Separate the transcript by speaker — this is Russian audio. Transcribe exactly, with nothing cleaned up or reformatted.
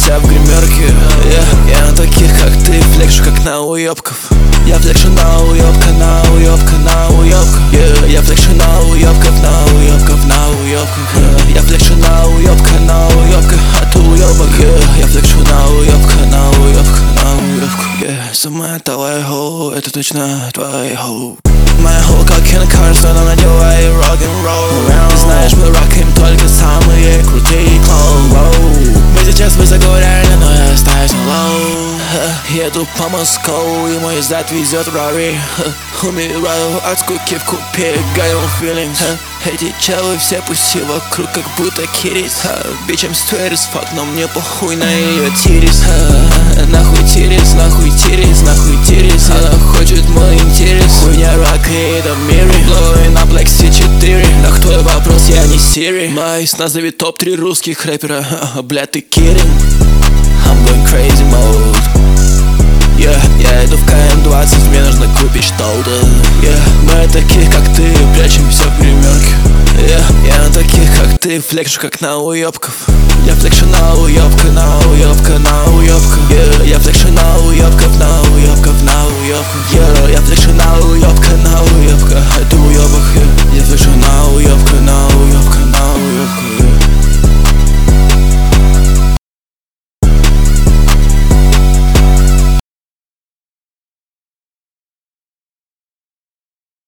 Speaker 1: вся в гримерке. yeah. Я на таких, как ты, флекшу, как на уёбков. Я флекшу на уёбка, на уёбка, на уёбка. yeah. Я флекшу на уёбков, на уёбков, на уёбках. yeah. Я флекшу на уёбка, на уёбка, а ты уёбок. yeah. Я флекшу на уёбка, на уёбка, на уёбка. yeah. Самая твоя хоу, это точно твоя хоу. Моя хоу как Кен Карсон, она делает рок-н-ролл. Ты знаешь, мы рокаем только самые крутые клоу. Мы сейчас высоко реально, но я остаюсь на лоу. Еду по Москву, и мой зад везет Рори. Умираю от скуки в купе, got feelings. Эти челы все пусти вокруг, как будто кирис. Бичем стерис, фак, но мне похуй на ее тирис. Нахуй тирис, нахуй тирис, нахуй тирис. Она хочет мой интерес. Хуйня рака и это в мире. Blowing up like си четыре. На твой вопрос, я не Siri. Майс, назови топ три русских рэпера. Бля, ты kidding? I'm going crazy mode. Yeah, я иду в ка эм двадцать, мне нужно купить что-то. yeah. Мы таких, как ты, прячемся в гримерке. yeah. Я на таких, как ты, флекшу, как на уёбков. Я флекшу на уёбка, на уёбка, на уёбка. yeah. Я флекшу на уёбков, на уёбков, на уёбках. yeah. Я флекшу на уёбка, на уёбка, а ты уёбок. yeah.